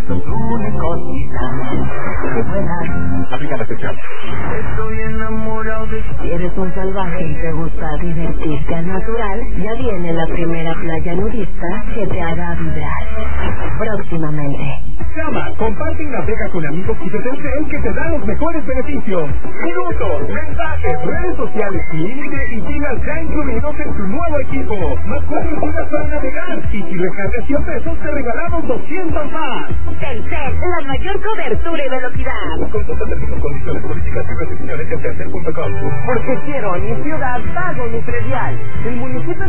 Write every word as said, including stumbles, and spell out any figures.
Una cosita que vuela. Aplica la sección. Estoy enamorado de... Si eres un salvaje y te gusta divertirte al natural, ya viene la primera playa nudista que te hará vibrar. Próximamente. Llama, comparte y navega con amigos y Telcel que te dan los mejores beneficios. Minutos, mensajes, redes sociales y límite y gigas ya incluidos en tu nuevo equipo. Más cuatro gigas para navegar. Y si recargas cien pesos, te regalamos doscientos más. Telcel, la mayor cobertura y velocidad. Consulta términos, condiciones, políticas y restricciones en telcel punto com. Porque quiero en mi ciudad pago mi predial. El municipio